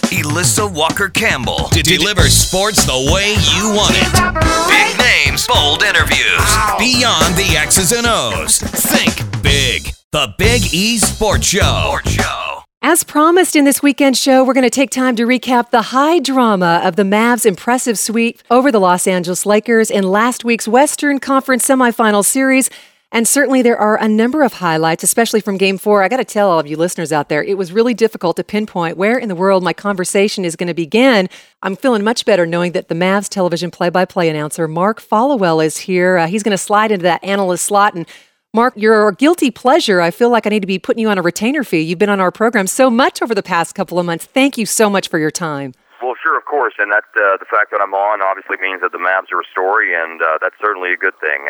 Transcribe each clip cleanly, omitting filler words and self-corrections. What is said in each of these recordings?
Elissa Walker-Campbell to deliver sports the way you want it. Big names, bold interviews, beyond the X's and O's. Think big. The Big E Sports Show. As promised in this weekend show, we're going to take time to recap the high drama of the Mavs' impressive sweep over the Los Angeles Lakers in last week's Western Conference semifinal series. And certainly there are a number of highlights, especially from Game 4. I got to tell all of you listeners out there, it was really difficult to pinpoint where in the world my conversation is going to begin. I'm feeling much better knowing that the Mavs television play-by-play announcer, Mark Followell, is here. He's going to slide into that analyst slot. And Mark, you're a guilty pleasure. I feel like I need to be putting you on a retainer fee. You've been on our program so much over the past couple of months. Thank you so much for your time. Well, sure, of course, and that the fact that I'm on obviously means that the Mavs are a story, and that's certainly a good thing.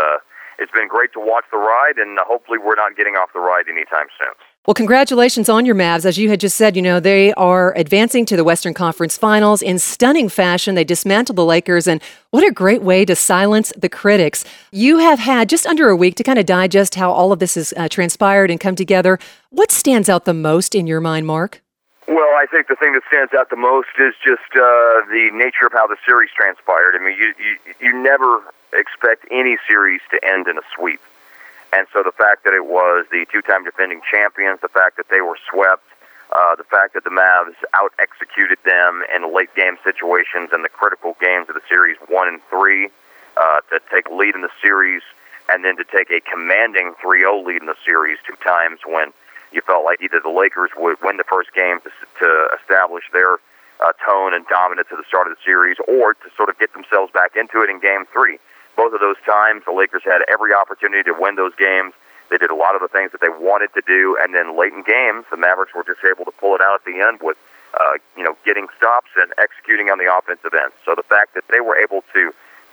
It's been great to watch the ride, and hopefully we're not getting off the ride anytime soon. Well, congratulations on your Mavs. As you had just said, they are advancing to the Western Conference Finals in stunning fashion. They dismantled the Lakers, and what a great way to silence the critics. You have had just under a week to kind of digest how all of this has transpired and come together. What stands out the most in your mind, Mark? Well, I think the thing that stands out the most is just the nature of how the series transpired. I mean, you never expect any series to end in a sweep. And so the fact that it was the two-time defending champions, the fact that they were swept, the fact that the Mavs out-executed them in late-game situations and the critical games of the series 1 and 3, to take lead in the series, and then to take a commanding 3-0 lead in the series 2 times when you felt like either the Lakers would win the first game to establish their tone and dominance at the start of the series, or to sort of get themselves back into it in Game 3. Both of those times, the Lakers had every opportunity to win those games. They did a lot of the things that they wanted to do, and then late in games, the Mavericks were just able to pull it out at the end with, getting stops and executing on the offensive end. So the fact that they were able to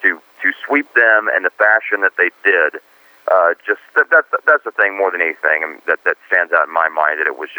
sweep them in the fashion that they did, that's the thing more than anything that stands out in my mind. That it was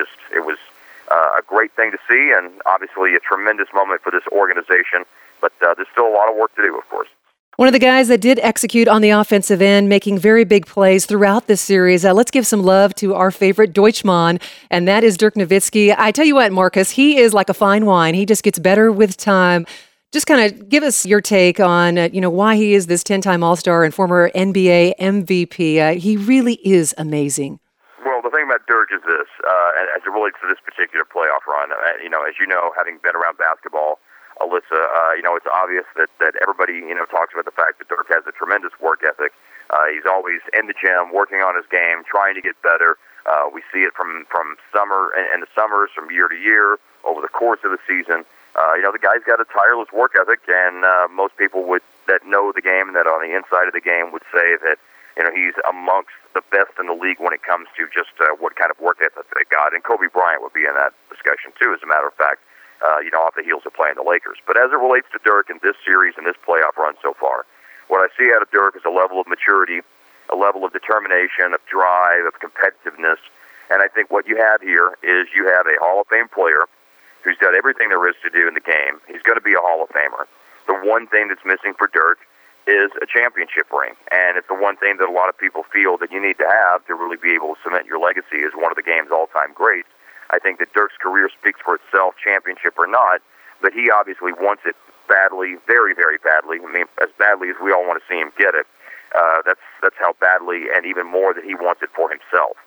a great thing to see, and obviously a tremendous moment for this organization. But there's still a lot of work to do, of course. One of the guys that did execute on the offensive end, making very big plays throughout this series. Let's give some love to our favorite Deutschmann, and that is Dirk Nowitzki. I tell you what, Marcus, he is like a fine wine. He just gets better with time. Just kind of give us your take on, why he is this 10-time All-Star and former NBA MVP. He really is amazing. Well, the thing about Dirk is this, as it relates to this particular playoff run, as you know, having been around basketball, Alyssa, it's obvious that everybody, talks about the fact that Dirk has a tremendous work ethic. He's always in the gym, working on his game, trying to get better. We see it from summer and the summers, from year to year, over the course of the season. The guy's got a tireless work ethic, and most people that know the game and that on the inside of the game would say that, he's amongst the best in the league when it comes to just what kind of work ethic they got. And Kobe Bryant would be in that discussion, too, as a matter of fact. Off the heels of playing the Lakers. But as it relates to Dirk in this series and this playoff run so far, what I see out of Dirk is a level of maturity, a level of determination, of drive, of competitiveness. And I think what you have here is you have a Hall of Fame player who's done everything there is to do in the game. He's going to be a Hall of Famer. The one thing that's missing for Dirk is a championship ring. And it's the one thing that a lot of people feel that you need to have to really be able to cement your legacy as one of the game's all-time greats. I think that Dirk's career speaks for itself, championship or not, but he obviously wants it badly, very, very badly. I mean, as badly as we all want to see him get it. That's how badly and even more that he wants it for himself.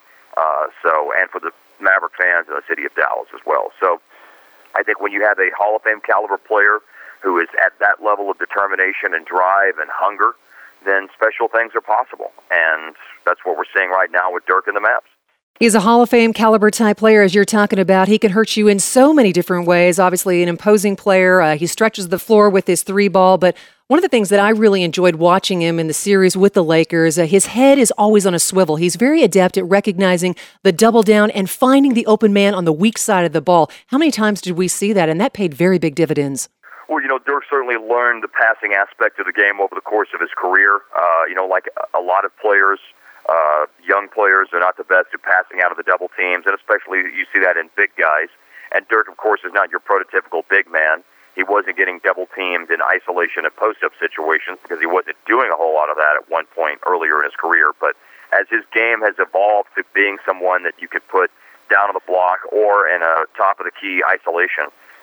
And for the Maverick fans in the city of Dallas as well. So I think when you have a Hall of Fame caliber player who is at that level of determination and drive and hunger, then special things are possible. And that's what we're seeing right now with Dirk and the Mavs. He's a Hall of Fame caliber type player, as you're talking about. He can hurt you in so many different ways. Obviously, an imposing player. He stretches the floor with his 3-ball. But one of the things that I really enjoyed watching him in the series with the Lakers, his head is always on a swivel. He's very adept at recognizing the double down and finding the open man on the weak side of the ball. How many times did we see that? And that paid very big dividends. Well, Dirk certainly learned the passing aspect of the game over the course of his career. Like a lot of players, young players are not the best at passing out of the double teams, and especially you see that in big guys. And Dirk, of course, is not your prototypical big man. He wasn't getting double teamed in isolation and post-up situations because he wasn't doing a whole lot of that at one point earlier in his career. But as his game has evolved to being someone that you could put down on the block or in a top-of-the-key isolation,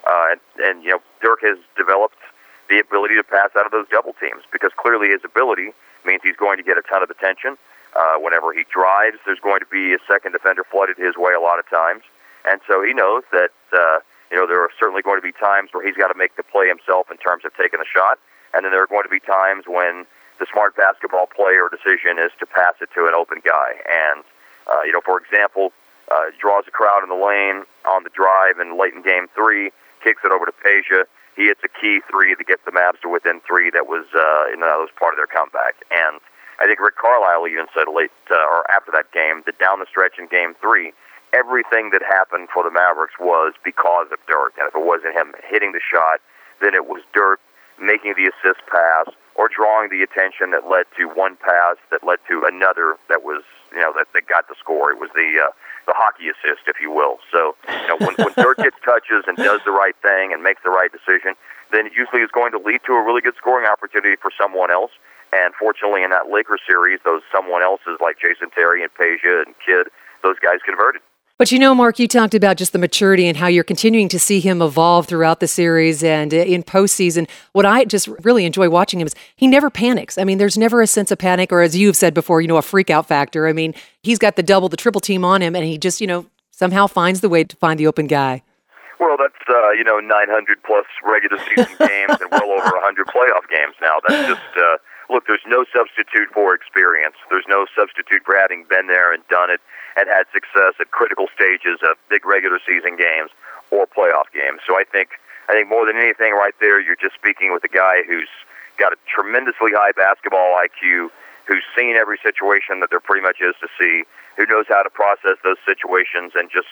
And Dirk has developed the ability to pass out of those double teams because clearly his ability means he's going to get a ton of attention. Whenever he drives, there's going to be a second defender flooded his way a lot of times. And so he knows that, there are certainly going to be times where he's got to make the play himself in terms of taking a shot. And then there are going to be times when the smart basketball play or decision is to pass it to an open guy. And, for example, draws a crowd in the lane on the drive and late in Game 3, kicks it over to Peja. He hits a key three that gets the Mavs to within three that was part of their comeback. And I think Rick Carlisle even said or after that game that down the stretch in Game 3, everything that happened for the Mavericks was because of Dirk. And if it wasn't him hitting the shot, then it was Dirk making the assist pass or drawing the attention that led to one pass that led to another that was, that got the score. It was the hockey assist, if you will. So, when Dirk gets touches and does the right thing and makes the right decision, then it usually is going to lead to a really good scoring opportunity for someone else. And fortunately, in that Lakers series, those someone else's like Jason Terry and Peja and Kidd, those guys converted. But Mark, you talked about just the maturity and how you're continuing to see him evolve throughout the series and in postseason. What I just really enjoy watching him is he never panics. I mean, there's never a sense of panic or, as you've said before, a freak out factor. I mean, he's got the double, the triple team on him, and he just, somehow finds the way to find the open guy. Well, that's, 900 plus regular season games and well over 100 playoff games now. That's just, look, there's no substitute for experience. There's no substitute for having been there and done it and had success at critical stages of big regular season games or playoff games. So I think more than anything right there, you're just speaking with a guy who's got a tremendously high basketball IQ, who's seen every situation that there pretty much is to see, who knows how to process those situations, and just,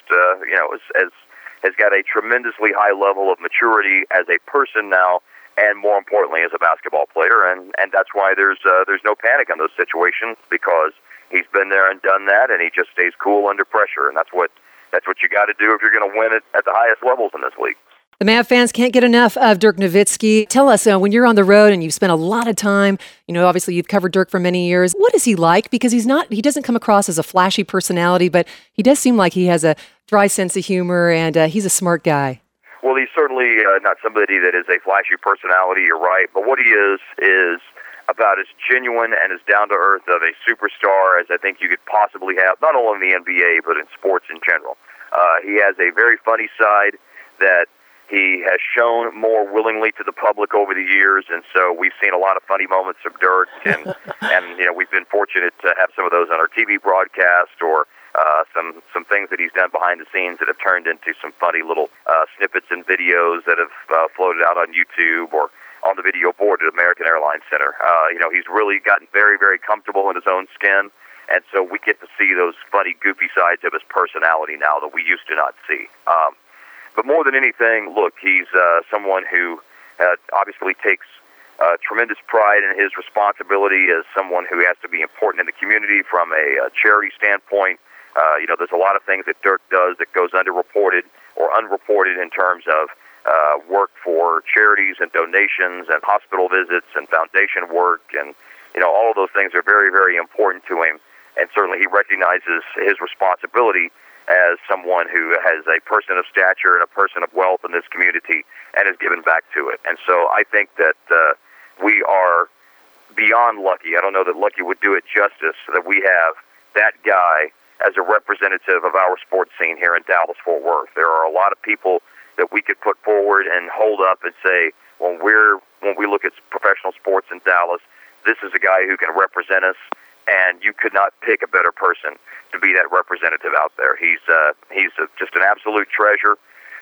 has got a tremendously high level of maturity as a person now, and more importantly as a basketball player. And that's why there's no panic in those situations, because he's been there and done that, and he just stays cool under pressure. And that's what you got to do if you're going to win it at the highest levels in this league. The Mav fans can't get enough of Dirk Nowitzki. Tell us, when you're on the road and you've spent a lot of time, obviously you've covered Dirk for many years. What is he like? Because he doesn't come across as a flashy personality, but he does seem like he has a dry sense of humor, and he's a smart guy. Well, he's certainly not somebody that is a flashy personality, you're right. But what he is about as genuine and as down-to-earth of a superstar as I think you could possibly have, not only in the NBA, but in sports in general. He has a very funny side that he has shown more willingly to the public over the years, and so we've seen a lot of funny moments of Dirk, and we've been fortunate to have some of those on our TV broadcast, or some things that he's done behind the scenes that have turned into some funny little snippets and videos that have floated out on YouTube or on the video board at American Airlines Center. He's really gotten very, very comfortable in his own skin, and so we get to see those funny, goofy sides of his personality now that we used to not see. But more than anything, look, he's someone who obviously takes tremendous pride in his responsibility as someone who has to be important in the community from a charity standpoint. There's a lot of things that Dirk does that goes underreported or unreported in terms of work for charities and donations and hospital visits and foundation work, and all of those things are very, very important to him. And certainly he recognizes his responsibility as someone who has a person of stature and a person of wealth in this community and has given back to it. And so I think that we are beyond lucky. I don't know that lucky would do it justice, that we have that guy as a representative of our sports scene here in Dallas-Fort Worth. There are a lot of people that we could put forward and hold up and say, when we look at professional sports in Dallas, this is a guy who can represent us, and you could not pick a better person to be that representative out there. He's just an absolute treasure.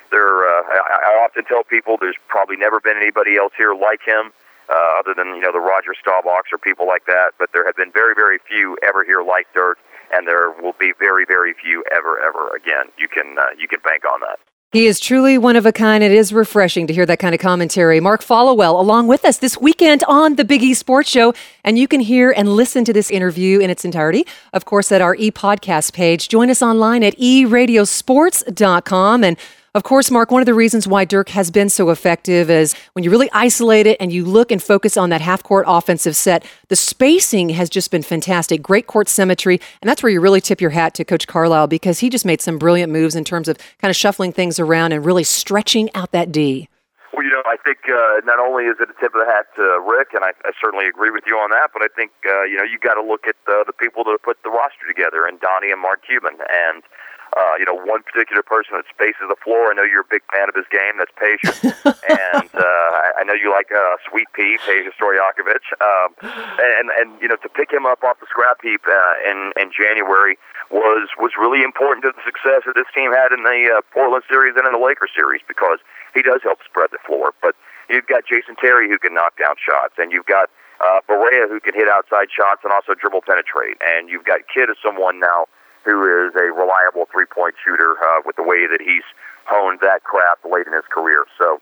I often tell people there's probably never been anybody else here like him, other than the Roger Staubachs or people like that. But there have been very, very few ever here like Dirk, and there will be very, very few ever again. You can bank on that. He is truly one of a kind. It is refreshing to hear that kind of commentary. Mark Followell, along with us this weekend on the Big E Sports Show. And you can hear and listen to this interview in its entirety, of course, at our e-podcast page. Join us online at eradiosports.com. And Of course, Mark, one of the reasons why Dirk has been so effective is when you really isolate it and you look and focus on that half-court offensive set, the spacing has just been fantastic. Great court symmetry, and that's where you really tip your hat to Coach Carlisle because he just made some brilliant moves in terms of kind of shuffling things around and really stretching out that D. Well, I think not only is it a tip of the hat to Rick, and I certainly agree with you on that, but I think, you got to look at the people that have put the roster together, and Donnie and Mark Cuban, and one particular person that spaces the floor. I know you're a big fan of his game. That's Peja. And I know you like Sweet Pea, Peja Stojakovic. And to pick him up off the scrap heap in January was really important to the success that this team had in the Portland series and in the Lakers series because he does help spread the floor. But you've got Jason Terry who can knock down shots, and you've got Barea who can hit outside shots and also dribble penetrate. And you've got Kidd as someone now who is a reliable three-point shooter with the way that he's honed that craft late in his career. So,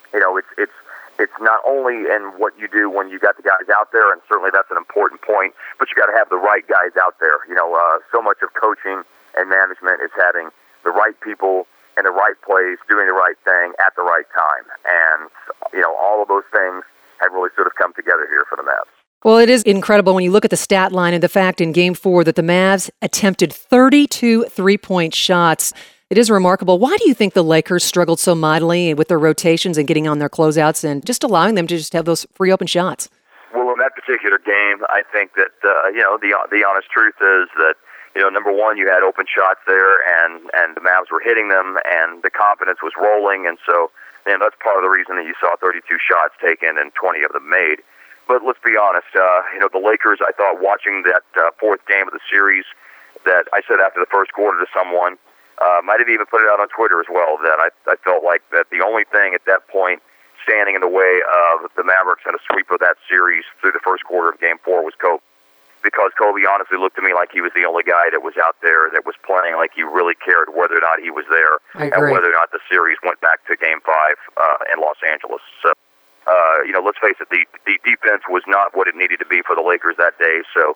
it's not only in what you do when you got the guys out there, and certainly that's an important point, but you got to have the right guys out there. So much of coaching and management is having the right people in the right place, doing the right thing at the right time. And, all of those things have really sort of come together here for the Mavs. Well, it is incredible when you look at the stat line and the fact in Game 4 that the Mavs attempted 32 three-point shots. It is remarkable. Why do you think the Lakers struggled so mightily with their rotations and getting on their closeouts and just allowing them to just have those free open shots? Well, in that particular game, I think that, the honest truth is that, number one, you had open shots there and the Mavs were hitting them and the confidence was rolling. And so, that's part of the reason that you saw 32 shots taken and 20 of them made. But let's be honest, the Lakers, I thought watching that fourth game of the series that I said after the first quarter to someone, might have even put it out on Twitter as well, that I felt like that the only thing at that point standing in the way of the Mavericks and a sweep of that series through the first quarter of Game 4 was Kobe. Because Kobe honestly looked to me like he was the only guy that was out there that was playing like he really cared whether or not he was there and whether or not the series went back to Game 5 in Los Angeles. So, let's face it, the defense was not what it needed to be for the Lakers that day. So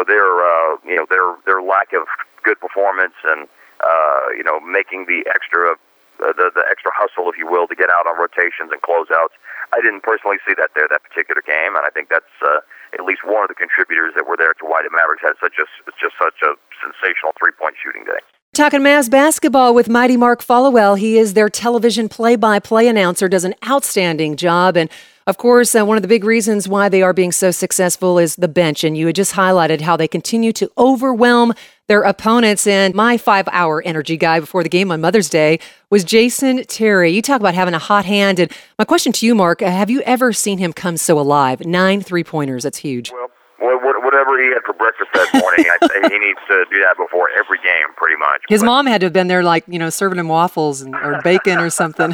their lack of good performance and making the extra hustle, if you will, to get out on rotations and closeouts. I didn't personally see that that particular game, and I think that's at least one of the contributors that were there to why the Mavericks had such a sensational three-point shooting day. Talking Mavs basketball with Mighty Mark Followell. He is their television play-by-play announcer, does an outstanding job. And, of course, one of the big reasons why they are being so successful is the bench. And you had just highlighted how they continue to overwhelm their opponents. And my 5-hour energy guy before the game on Mother's Day was Jason Terry. You talk about having a hot hand. And my question to you, Mark, have you ever seen him come so alive? 9 3-pointers. That's huge. Well, whatever he had for breakfast that morning, I think he needs to do that before every game, pretty much. His mom had to have been there, serving him waffles or bacon or something.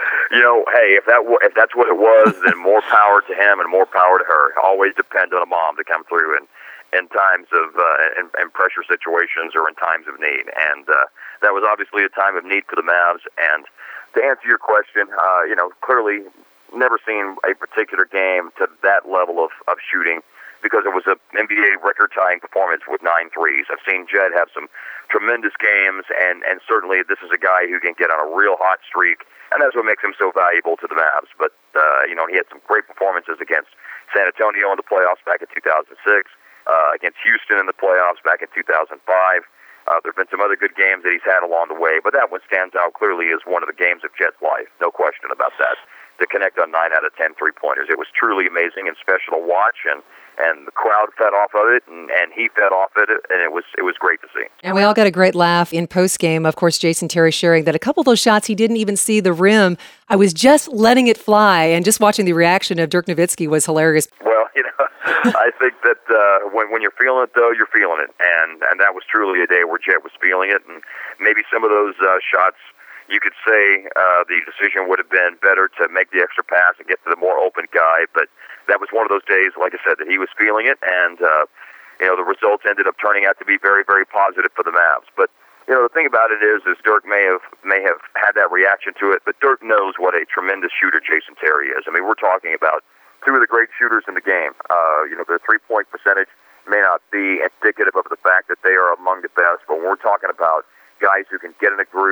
Hey, if that's what it was, then more power to him and more power to her. It always depends on a mom to come through in times of in pressure situations or in times of need. And that was obviously a time of need for the Mavs. And to answer your question, clearly never seen a particular game to that level of shooting, because it was an NBA record-tying performance with 9 threes. I've seen Jed have some tremendous games, and certainly this is a guy who can get on a real hot streak, and that's what makes him so valuable to the Mavs. But, he had some great performances against San Antonio in the playoffs back in 2006, against Houston in the playoffs back in 2005. There have been some other good games that he's had along the way, but that one stands out clearly as one of the games of Jed's life, no question about that, to connect on 9 out of 10 three-pointers. It was truly amazing and special to watch, and the crowd fed off of it, and he fed off of it, and it was great to see. And we all got a great laugh in postgame. Of course, Jason Terry sharing that a couple of those shots, he didn't even see the rim. I was just letting it fly, and just watching the reaction of Dirk Nowitzki was hilarious. Well, I think that when you're feeling it, though, you're feeling it, and that was truly a day where Jet was feeling it, and maybe some of those shots, you could say the decision would have been better to make the extra pass and get to the more open guy, but that was one of those days, like I said, that he was feeling it, and the results ended up turning out to be very, very positive for the Mavs. But the thing about it is Dirk may have had that reaction to it, but Dirk knows what a tremendous shooter Jason Terry is. I mean, we're talking about two of the great shooters in the game. Their three-point percentage may not be indicative of the fact that they are among the best, but when we're talking about guys who can get in a groove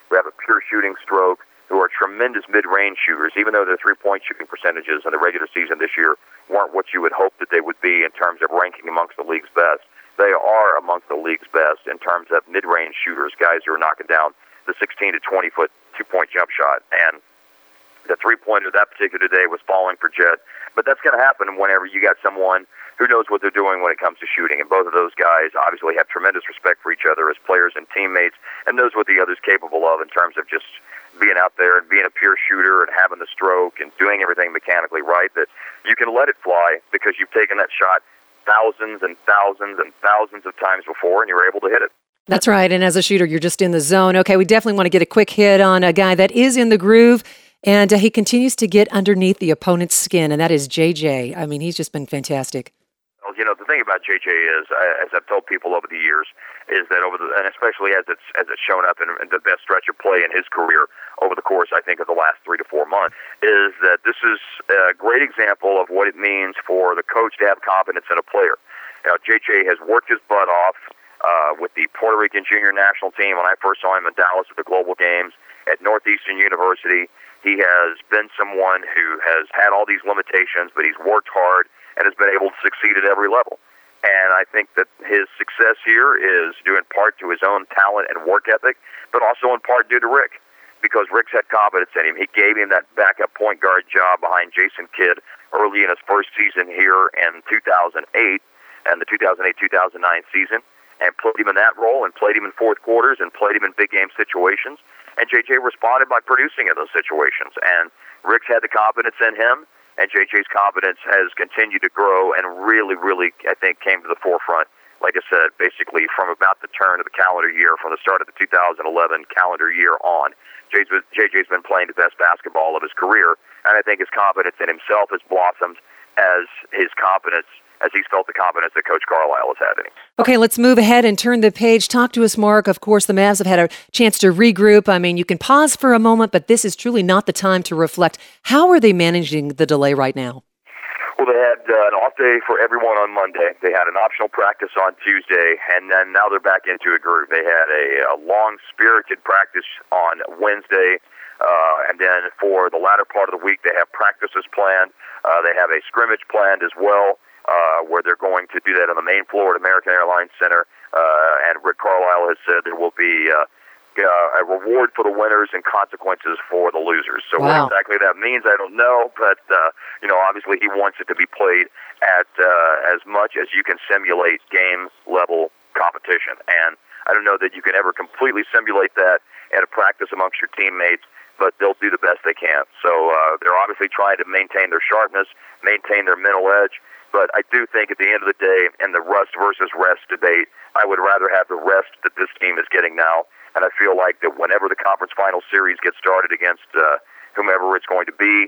who have a pure shooting stroke, who are tremendous mid-range shooters, even though their three-point shooting percentages in the regular season this year weren't what you would hope that they would be in terms of ranking amongst the league's best. They are amongst the league's best in terms of mid-range shooters, guys who are knocking down the 16 to 20-foot two-point jump shot. And the three-pointer that particular day was falling for Jet. But that's going to happen whenever you got someone who knows what they're doing when it comes to shooting. And both of those guys obviously have tremendous respect for each other as players and teammates and knows what the other's capable of in terms of just being out there and being a pure shooter and having the stroke and doing everything mechanically right, that you can let it fly because you've taken that shot thousands and thousands and thousands of times before and you're able to hit it. That's right. And as a shooter, you're just in the zone. Okay, we definitely want to get a quick hit on a guy that is in the groove, and he continues to get underneath the opponent's skin, and that is JJ. I mean, he's just been fantastic. Well, you know, the thing about JJ is, as I've told people over the years, is that and especially as it's shown up in the best stretch of play in his career over the course, I think, of the last 3 to 4 months, is that this is a great example of what it means for the coach to have confidence in a player. You know, JJ has worked his butt off with the Puerto Rican junior national team. When I first saw him in Dallas at the Global Games, at Northeastern University, he has been someone who has had all these limitations, but he's worked hard and has been able to succeed at every level. And I think that his success here is due in part to his own talent and work ethic, but also in part due to Rick, because Rick's had confidence in him. He gave him that backup point guard job behind Jason Kidd early in his first season here in 2008 and the 2008-2009 season, and put him in that role and played him in fourth quarters and played him in big game situations. And JJ responded by producing in those situations. And Rick's had the confidence in him, and JJ's confidence has continued to grow and really, really, I think, came to the forefront, like I said, basically from about the turn of the calendar year, from the start of the 2011 calendar year on. JJ's been playing the best basketball of his career, and I think his confidence in himself has blossomed as he's felt the confidence that Coach Carlisle has had in him. Okay, let's move ahead and turn the page. Talk to us, Mark. Of course, the Mavs have had a chance to regroup. I mean, you can pause for a moment, but this is truly not the time to reflect. How are they managing the delay right now? Well, they had an off day for everyone on Monday. They had an optional practice on Tuesday, and then now they're back into a groove. They had a long, spirited practice on Wednesday, and then for the latter part of the week, they have practices planned. They have a scrimmage planned as well, where they're going to do that on the main floor at American Airlines Center. And Rick Carlisle has said there will be a reward for the winners and consequences for the losers. So what exactly that means, I don't know. But, obviously he wants it to be played at as much as you can simulate game-level competition. And I don't know that you can ever completely simulate that at a practice amongst your teammates, but they'll do the best they can. So they're obviously trying to maintain their sharpness, maintain their mental edge. But I do think at the end of the day, in the rust versus rest debate, I would rather have the rest that this team is getting now. And I feel like that whenever the conference final series gets started against whomever it's going to be,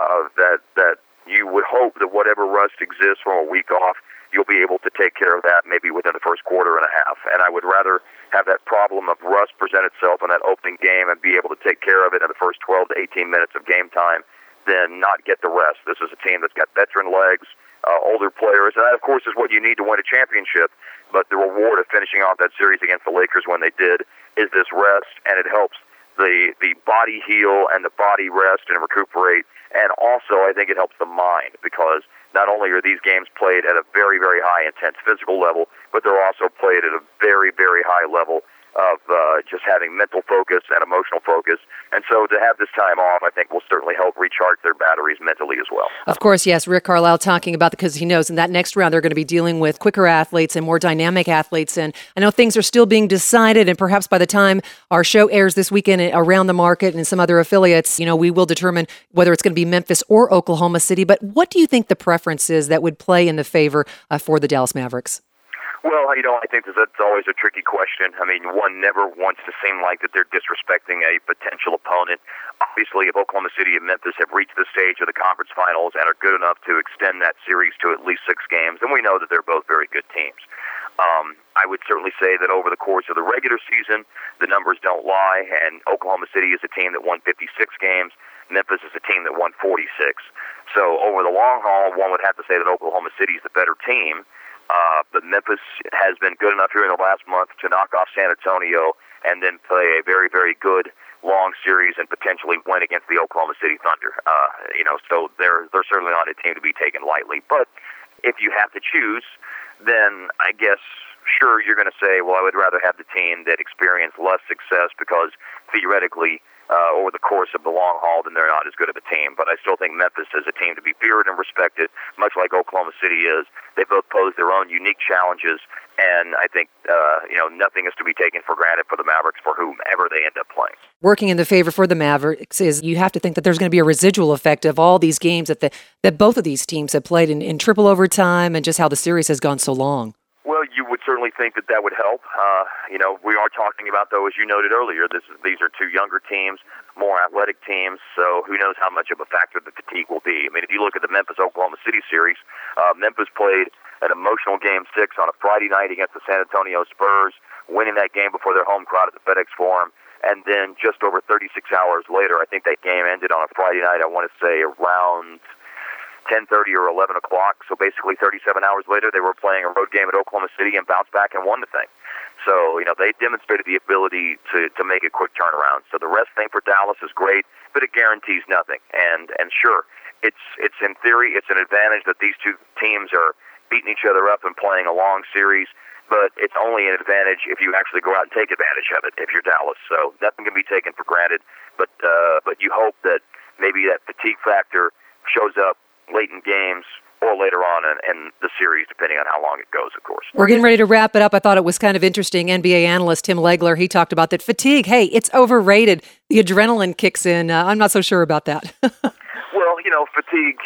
that you would hope that whatever rust exists from a week off, you'll be able to take care of that maybe within the first quarter and a half. And I would rather have that problem of rust present itself in that opening game and be able to take care of it in the first 12 to 18 minutes of game time than not get the rest. This is a team that's got veteran legs, older players, and that, of course, is what you need to win a championship. But the reward of finishing off that series against the Lakers when they did is this rest, and it helps the body heal and the body rest and recuperate. And also, I think it helps the mind, because not only are these games played at a very, very high, intense physical level, but they're also played at a very, very high level of just having mental focus and emotional focus. And so to have this time off, I think will certainly help recharge their batteries mentally as well. Of course, yes. Rick Carlisle talking about because he knows in that next round they're going to be dealing with quicker athletes and more dynamic athletes. And I know things are still being decided, and perhaps by the time our show airs this weekend around the market and some other affiliates, we will determine whether it's going to be Memphis or Oklahoma City. But what do you think the preference is that would play in the favor for the Dallas Mavericks? Well, I think that's always a tricky question. I mean, one never wants to seem like that they're disrespecting a potential opponent. Obviously, if Oklahoma City and Memphis have reached the stage of the conference finals and are good enough to extend that series to at least 6 games, then we know that they're both very good teams. I would certainly say that over the course of the regular season, the numbers don't lie, and Oklahoma City is a team that won 56 games. Memphis is a team that won 46. So over the long haul, one would have to say that Oklahoma City is the better team. But Memphis has been good enough here in the last month to knock off San Antonio and then play a very, very good long series and potentially win against the Oklahoma City Thunder. So they're certainly not a team to be taken lightly. But if you have to choose, then I guess, sure, you're going to say, well, I would rather have the team that experienced less success because theoretically, over the course of the long haul, then they're not as good of a team. But I still think Memphis is a team to be feared and respected, much like Oklahoma City is. They both pose their own unique challenges, and I think nothing is to be taken for granted for the Mavericks for whomever they end up playing. Working in the favor for the Mavericks is you have to think that there's going to be a residual effect of all these games that both of these teams have played in triple overtime and just how the series has gone so long. Well, you would certainly think that would help. We are talking about, though, as you noted earlier, these are two younger teams, more athletic teams, so who knows how much of a factor the fatigue will be. I mean, if you look at the Memphis-Oklahoma City series, Memphis played an emotional Game 6 on a Friday night against the San Antonio Spurs, winning that game before their home crowd at the FedEx Forum, and then just over 36 hours later, I think that game ended on a Friday night, I want to say around 10:30 or 11 o'clock, so basically 37 hours later, they were playing a road game at Oklahoma City and bounced back and won the thing. So, they demonstrated the ability to make a quick turnaround. So the rest thing for Dallas is great, but it guarantees nothing. And sure, it's in theory, it's an advantage that these two teams are beating each other up and playing a long series, but it's only an advantage if you actually go out and take advantage of it if you're Dallas. So nothing can be taken for granted, but you hope that maybe that fatigue factor shows up late in games or later on in the series, depending on how long it goes, of course. We're getting ready to wrap it up. I thought it was kind of interesting. NBA analyst Tim Legler, he talked about that fatigue. Hey, it's overrated. The adrenaline kicks in. I'm not so sure about that. Well, fatigue,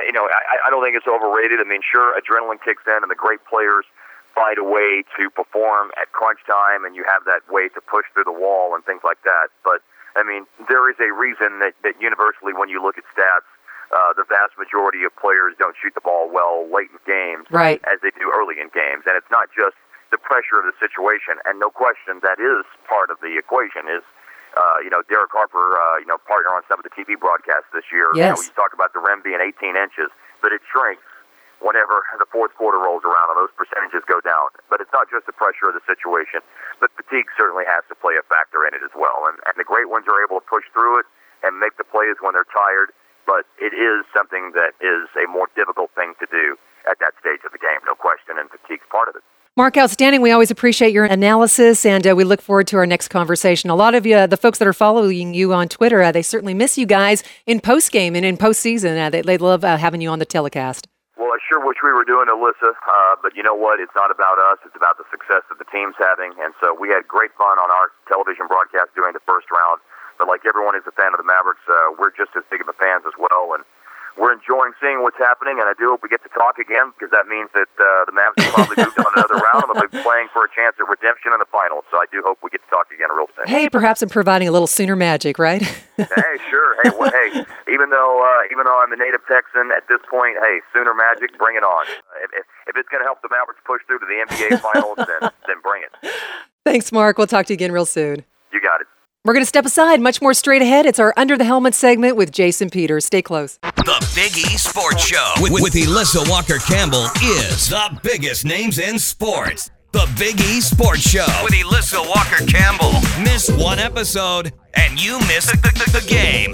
I don't think it's overrated. I mean, sure, adrenaline kicks in and the great players find a way to perform at crunch time and you have that way to push through the wall and things like that. But, I mean, there is a reason that universally when you look at stats, the vast majority of players don't shoot the ball well late in games, right, as they do early in games. And it's not just the pressure of the situation. And no question, that is part of the equation is, Derek Harper, partner on some of the TV broadcasts this year. Yes. You talk about the rim being 18 inches, but it shrinks whenever the fourth quarter rolls around and those percentages go down. But it's not just the pressure of the situation, but fatigue certainly has to play a factor in it as well. And the great ones are able to push through it and make the plays when they're tired. But it is something that is a more difficult thing to do at that stage of the game, no question, and fatigue's part of it. Mark, outstanding. We always appreciate your analysis, and we look forward to our next conversation. A lot of you, the folks that are following you on Twitter, they certainly miss you guys in postgame and in postseason. They love having you on the telecast. Well, I sure wish we were doing Alyssa, but you know what? It's not about us. It's about the success that the team's having. And so we had great fun on our television broadcast during the first round. But like everyone who's a fan of the Mavericks, we're just as big of a fans as well. And we're enjoying seeing what's happening, and I do hope we get to talk again because that means that the Mavs will probably move on another round and they'll be playing for a chance at redemption in the finals. So I do hope we get to talk again real soon. Hey, perhaps I'm providing a little Sooner magic, right? Hey, sure. Hey, even though I'm a native Texan at this point, hey, Sooner magic, bring it on. If it's going to help the Mavericks push through to the NBA finals, then bring it. Thanks, Mark. We'll talk to you again real soon. You got it. We're going to step aside. Much more straight ahead. It's our Under the Helmet segment with Jason Peters. Stay close. The Big E Sports Show with Elissa Walker-Campbell is the biggest names in sports. The Big E Sports Show with Elissa Walker-Campbell. Miss one episode and you miss the game.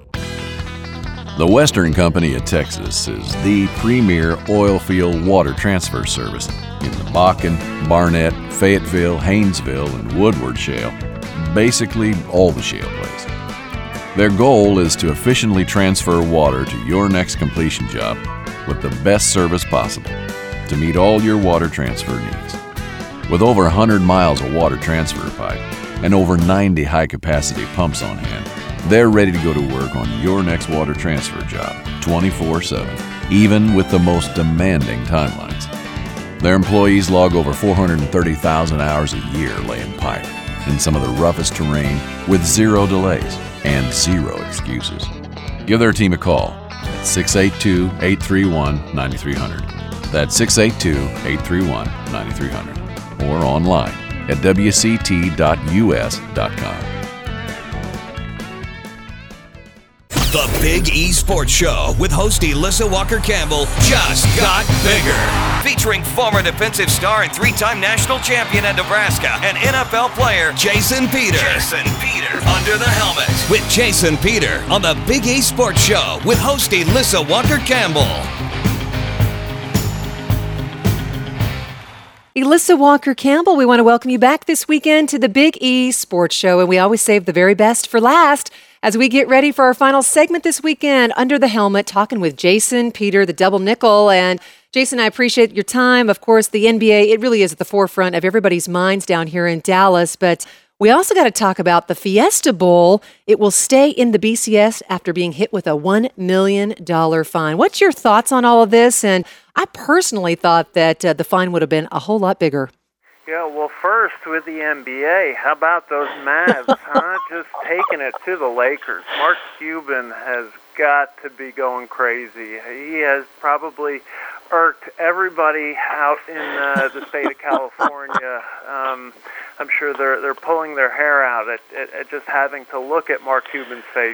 The Western Company of Texas is the premier oil field water transfer service in the Bakken, Barnett, Fayetteville, Haynesville, and Woodward Shale. Basically all the shale plays. Their goal is to efficiently transfer water to your next completion job with the best service possible to meet all your water transfer needs. With over 100 miles of water transfer pipe and over 90 high-capacity pumps on hand, they're ready to go to work on your next water transfer job 24/7, even with the most demanding timelines. Their employees log over 430,000 hours a year laying pipe in some of the roughest terrain with zero delays and zero excuses. Give their team a call at 682-831-9300. That's 682-831-9300 or online at wct.us.com. The Big E Sports Show with host Elissa Walker-Campbell just got bigger. Featuring former defensive star and three-time national champion at Nebraska and NFL player Jason Peter. Under the Helmet with Jason Peter on the Big E Sports Show with host Elissa Walker-Campbell. Elissa Walker-Campbell, we want to welcome you back this weekend to the Big E Sports Show, and we always save the very best for last as we get ready for our final segment this weekend, Under the Helmet, talking with Jason Peter, the double nickel. And Jason, I appreciate your time. Of course, the NBA, it really is at the forefront of everybody's minds down here in Dallas, but we also got to talk about the Fiesta Bowl. It will stay in the BCS after being hit with a $1 million fine. What's your thoughts on all of this? And I personally thought that the fine would have been a whole lot bigger. Yeah, well, first with the NBA, how about those Mavs, huh? Just taking it to the Lakers. Mark Cuban has got to be going crazy. He has probably irked everybody out in the state of California. I'm sure they're pulling their hair out at just having to look at Mark Cuban's face.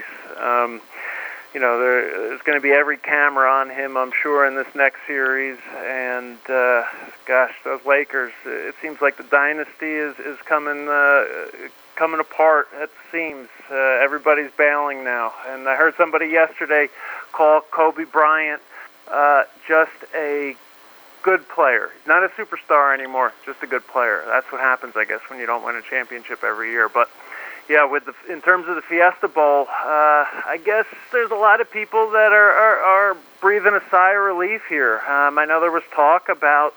There's going to be every camera on him, I'm sure, in this next series. And, gosh, those Lakers, it seems like the dynasty is coming apart at the seams. Everybody's bailing now. And I heard somebody yesterday call Kobe Bryant just a good player. Not a superstar anymore, just a good player. That's what happens, I guess, when you don't win a championship every year. But yeah, in terms of the Fiesta Bowl, I guess there's a lot of people that are breathing a sigh of relief here. I know there was talk about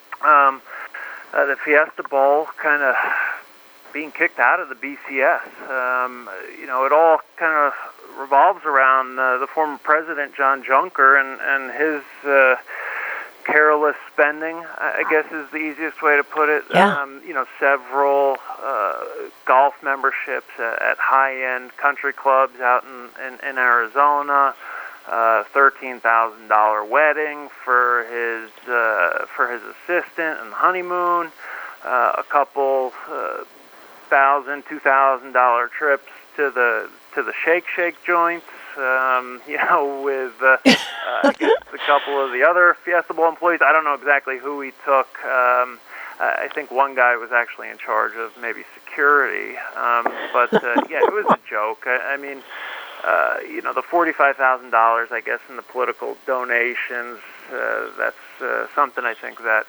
the Fiesta Bowl kind of being kicked out of the BCS. It all kind of revolves around the former president, John Junker, and his careless spending, I guess is the easiest way to put it. Yeah. Several golf memberships at high-end country clubs out in Arizona, $13,000 wedding for his assistant and honeymoon, a couple $2,000 trips to the Shake joints. With I guess a couple of the other Fiesta Bowl employees. I don't know exactly who he took. I think one guy was actually in charge of maybe security. But it was a joke. The $45,000, I guess, in the political donations, that's something I think that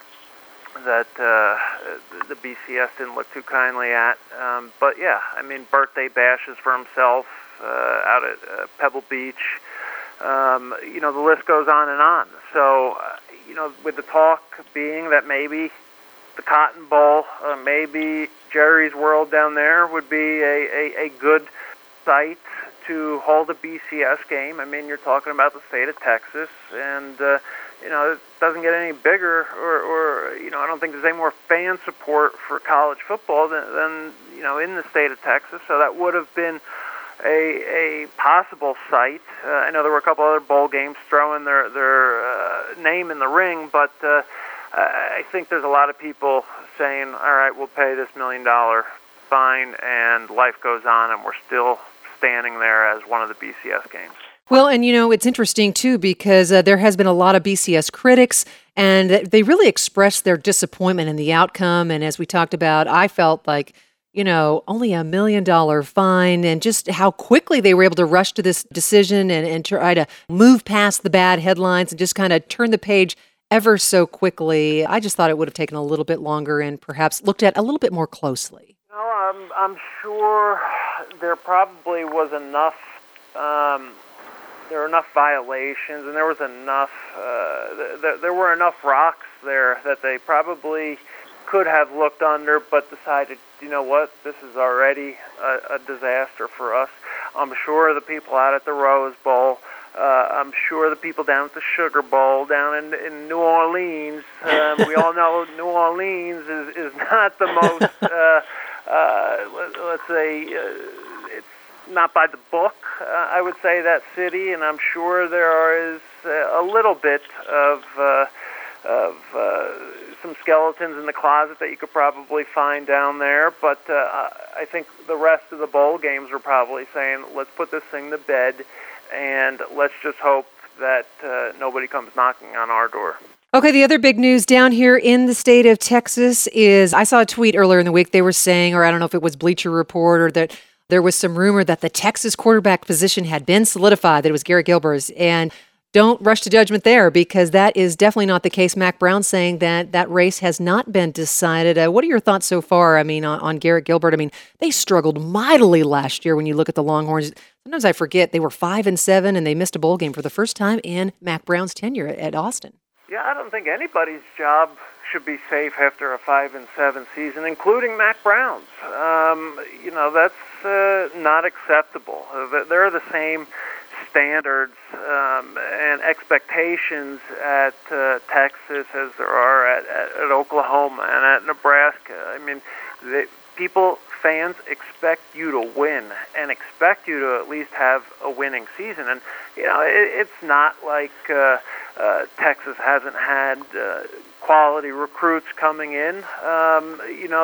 the BCS didn't look too kindly at. Birthday bashes for himself out at Pebble Beach. The list goes on and on. So, with the talk being that maybe the Cotton Bowl, maybe Jerry's World down there would be a good site to hold a BCS game. I mean, you're talking about the state of Texas, and it doesn't get any bigger, or I don't think there's any more fan support for college football than in the state of Texas. So that would have been a possible site. I know there were a couple other bowl games throwing their name in the ring, but I think there's a lot of people saying, all right, we'll pay this $1 million fine, and life goes on, and we're still standing there as one of the BCS games. Well, and it's interesting too, because there has been a lot of BCS critics, and they really expressed their disappointment in the outcome. And as we talked about, I felt like, only $1 million fine, and just how quickly they were able to rush to this decision and try to move past the bad headlines and just kind of turn the page ever so quickly. I just thought it would have taken a little bit longer and perhaps looked at a little bit more closely. I'm sure there probably was enough. There were enough violations, and there was enough. There were enough rocks there that they probably could have looked under, but decided, you know what, this is already a disaster for us. I'm sure the people out at the Rose Bowl, I'm sure the people down at the Sugar Bowl down in New Orleans, we all know New Orleans is not the most, let's say, it's not by the book, I would say, that city, and I'm sure there is a little bit of some skeletons in the closet that you could probably find down there, but I think the rest of the bowl games were probably saying, let's put this thing to bed and let's just hope that nobody comes knocking on our door. Okay, the other big news down here in the state of Texas is, I saw a tweet earlier in the week, they were saying, or I don't know if it was Bleacher Report, or that there was some rumor that the Texas quarterback position had been solidified, that it was Garrett Gilbert. And don't rush to judgment there, because that is definitely not the case. Mack Brown saying that that race has not been decided. What are your thoughts so far, on Garrett Gilbert? They struggled mightily last year when you look at the Longhorns. Sometimes I forget they were 5-7 and they missed a bowl game for the first time in Mack Brown's tenure at Austin. Yeah, I don't think anybody's job should be safe after a 5-7 season, including Mack Brown's. That's not acceptable. They're the same standards and expectations at Texas as there are at Oklahoma and at Nebraska. Fans expect you to win and expect you to at least have a winning season. And, it's not like Texas hasn't had quality recruits coming in. I'm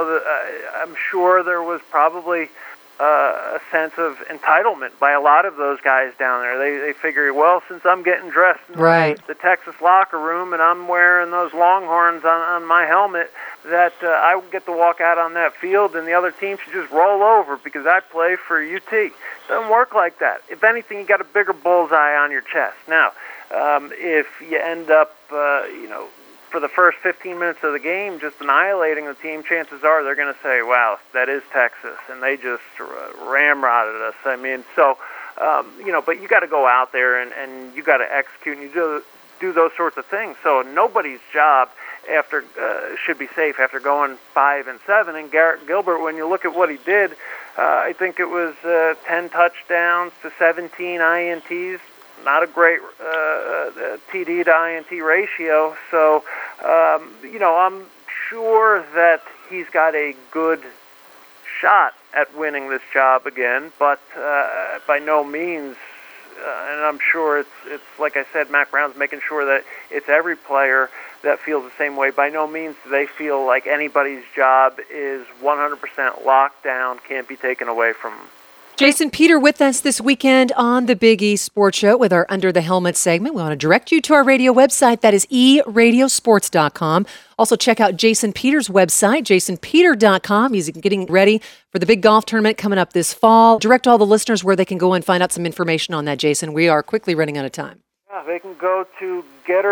sure there was probably a sense of entitlement by a lot of those guys down there. They figure, well, since I'm getting dressed in the Texas locker room and I'm wearing those Longhorns on my helmet, that I get to walk out on that field and the other team should just roll over because I play for UT. It doesn't work like that. If anything, you got a bigger bullseye on your chest. Now, if you end up, for the first 15 minutes of the game, just annihilating the team, chances are they're going to say, wow, that is Texas, and they just ramrodded us. But you got to go out there and you got to execute, and you do those sorts of things. So nobody's job should be safe after going 5-7. And Garrett Gilbert, when you look at what he did, I think it was 10 touchdowns to 17 INTs. Not a great TD to INT ratio. So, I'm sure that he's got a good shot at winning this job again, but by no means, and I'm sure it's like I said, Mack Brown's making sure that it's every player that feels the same way. By no means do they feel like anybody's job is 100% locked down, can't be taken away from them. Jason Peter with us this weekend on the Big East Sports Show with our Under the Helmet segment. We want to direct you to our radio website. That is eradiosports.com. Also, check out Jason Peter's website, jasonpeter.com. He's getting ready for the big golf tournament coming up this fall. Direct all the listeners where they can go and find out some information on that, Jason. We are quickly running out of time. Yeah, they can go to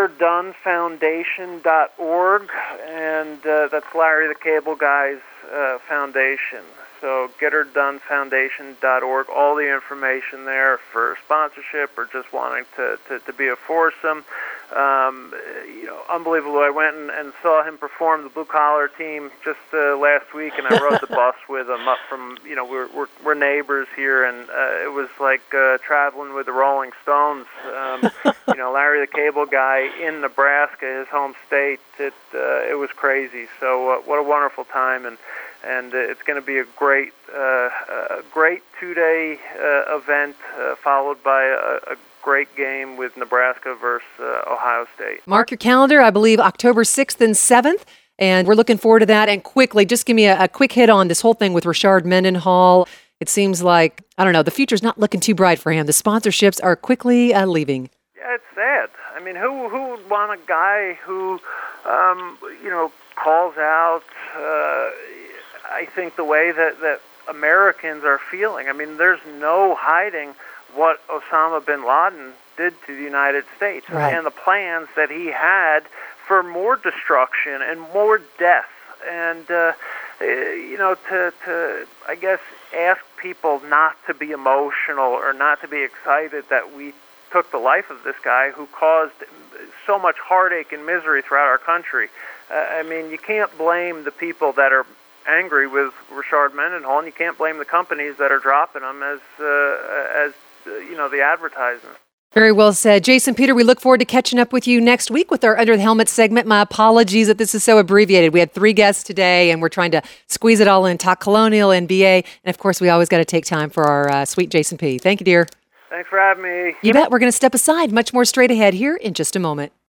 getterdonefoundation.org, and that's Larry the Cable Guy's foundation. So getterdonefoundation.org, all the information there for sponsorship or just wanting to be a foursome. Unbelievable. I went and saw him perform the blue collar team just last week, and I rode the bus with him up from, we're neighbors here, and it was like traveling with the Rolling Stones. Larry the Cable Guy in Nebraska, his home state, it was crazy. So what a wonderful time, and it's going to be a great 2-day event followed by a great game with Nebraska versus Ohio State. Mark your calendar, I believe October 6th and 7th, and we're looking forward to that. And quickly, just give me a quick hit on this whole thing with Rashard Mendenhall. It seems like, the future's not looking too bright for him. The sponsorships are quickly leaving. Yeah, it's sad. Who would want a guy who, calls out, I think, the way that Americans are feeling? There's no hiding what Osama bin Laden did to the United States and the plans that he had for more destruction and more death. And, to I guess, ask people not to be emotional or not to be excited that we took the life of this guy who caused so much heartache and misery throughout our country. You can't blame the people that are angry with Rashard Mendenhall, and you can't blame the companies that are dropping them as the advertisement. Very well said. Jason Peter, we look forward to catching up with you next week with our Under the Helmet segment. My apologies that this is so abbreviated. We had 3 guests today, and we're trying to squeeze it all in, talk Colonial, NBA, and of course, we always got to take time for our sweet Jason P. Thank you, dear. Thanks for having me. You bet. We're going to step aside. Much more straight ahead here in just a moment.